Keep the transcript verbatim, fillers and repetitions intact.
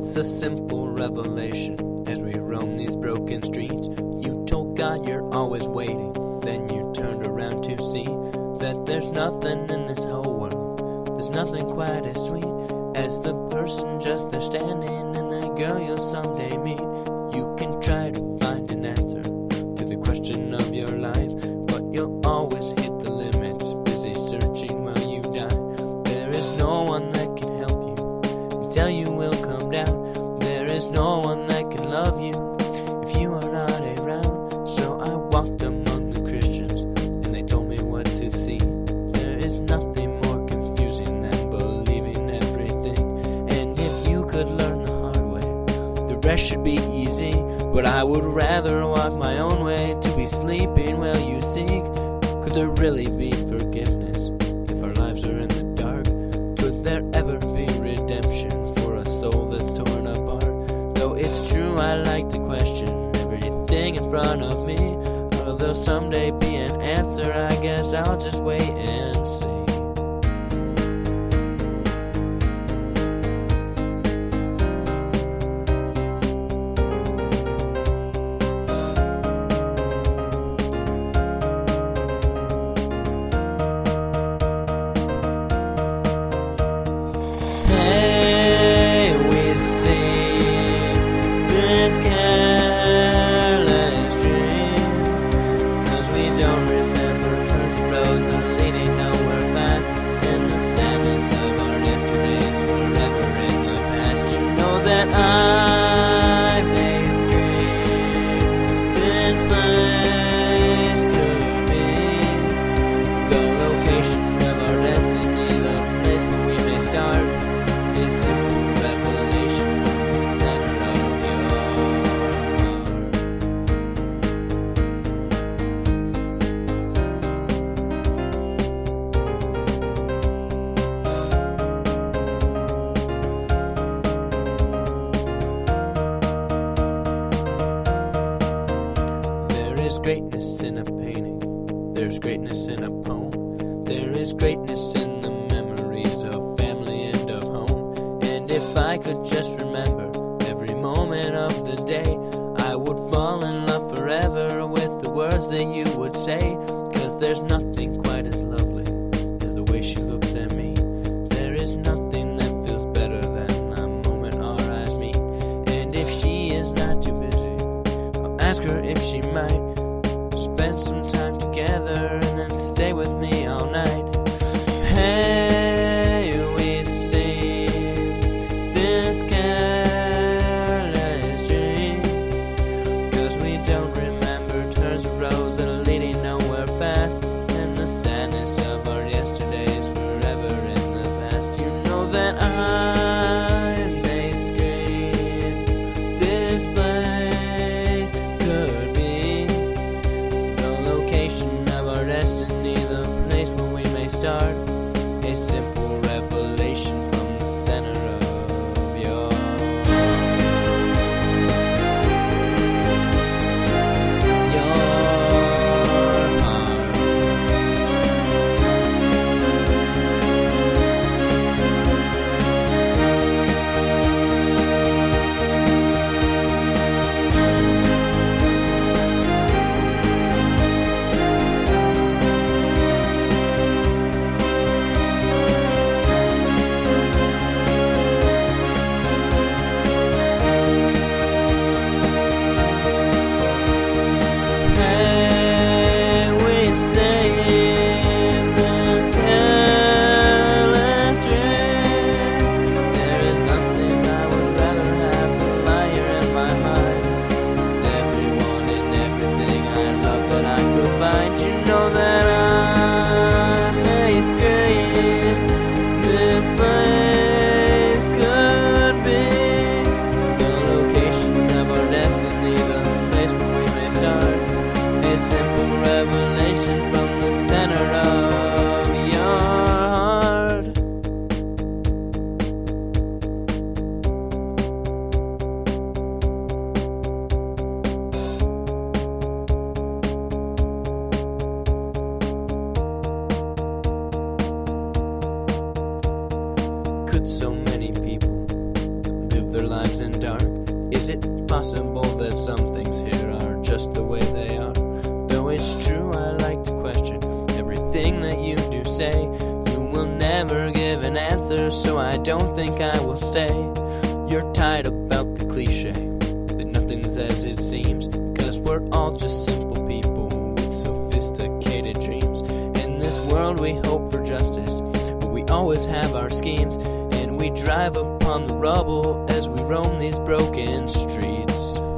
It's a simple revelation as we roam these broken streets. You told God you're always waiting, then you turned around to see that there's nothing in this whole world, there's nothing quite as sweet as the person just there standing and that girl you'll someday meet. You can try to find an answer to the question of your life, but you'll always hit the limits, busy searching while you die. There is no one that can help you until you will come down. There is no one that can love you if you are not around. So I walked among the Christians and they told me what to see. There is nothing more confusing than believing everything, and if you could learn the hard way, the rest should be easy. But I would rather walk my own way to be sleeping while you seek. Could there really be forgiveness if our lives are in the dark? Could there ever be redemption for a soul that's torn apart? Though it's true I like to question everything in front of me, or there'll someday be an answer, I guess I'll just wait and see. That I may scream, this place could be the location of our destiny, the place where we may start a simple revelation from the center of your There's greatness in a painting, there's greatness in a poem, there is greatness in the memories of family and of home. And if I could just remember every moment of the day, I would fall in love forever with the words that you would say. Cause there's nothing quite as lovely as the way she looks at me. There is nothing that feels better than the moment our eyes meet. And if she is not too busy, I'll ask her if she might spend some time together and then stay with me all night. Hey, we see this careless dream, cause we don't remember turns of roads that are leading nowhere fast, and the sadness of our yesterdays forever in the past. You know that I may scream, this place could be of our destiny, the place where we may start a simple revelation from the center of your your heart. This place could be the location of our destiny, the place where we may start a simple revelation from the center of your heart. Could so many people live their lives in just the way they are. Though it's true, I like to question everything that you do say. You will never give an answer, so I don't think I will stay. You're tired about the cliche that nothing's as it seems, 'cause we're all just simple people with sophisticated dreams. In this world we hope for justice, but we always have our schemes, and we drive upon the rubble as we roam these broken streets.